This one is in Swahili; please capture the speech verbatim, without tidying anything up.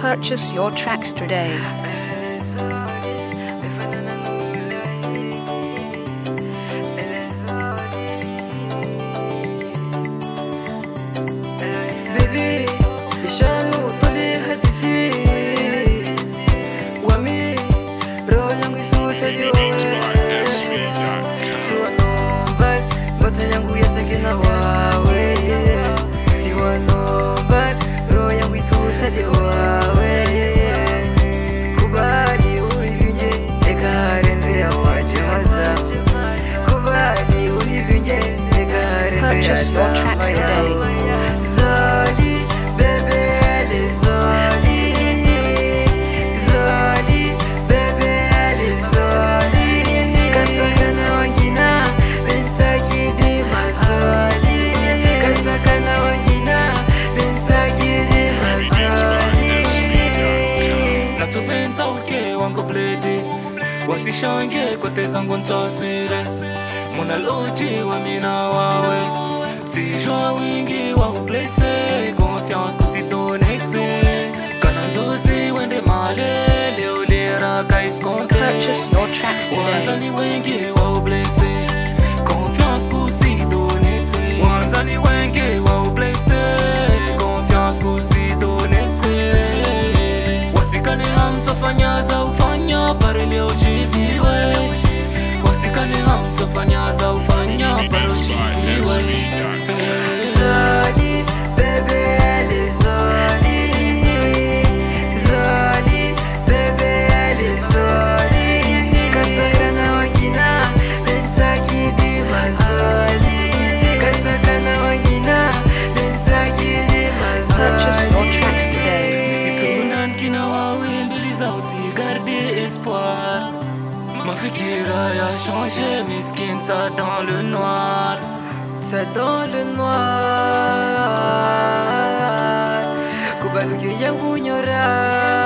Purchase your tracks today. Baby, ishanu tuli hadisi wami roho yangu isusa jiwawe siwa nombal mbata yangu yatake na wawe siwa nombal roho yangu isusa jiwawe kubali ulivinje ekarende ya wajemaza kubali ulivinje ekarende ya Purchase your tracks today. Zali, baby, elle est Zali. Zali, baby, elle est Zali. Kasakana wangina, bensaki di mazali. Kasakana wangina, bensaki di mazali. Na tuvenza uke wangu bledi wasishange kote zangu ntosire muna loji wa mina wawe tijua wingi wa uplese confiance kusitonekse kana nzozi wende male leo lera kaiskonte Purchase your tracks wanzani today. wengi wa uplese confiance kusitonekse wanzani wengi wa uplese confiance kusitonekse wasikane hamtofanya za ufanya pare leo chiviwe wasikane hamtofanya za ufanya pare chiviwe Zali, baby, elle est Zali. Zali, baby, elle est Zali. Kasakana wangina, bensaki di mazali. Kasakana wangina, bensaki di Purchase your mazali. tracks today. Situnan kina wawe mbili zauti garder espoir mafikira ya changé miskin ta dans le noir C'est dans le noir. Kubaluki yangu nyora.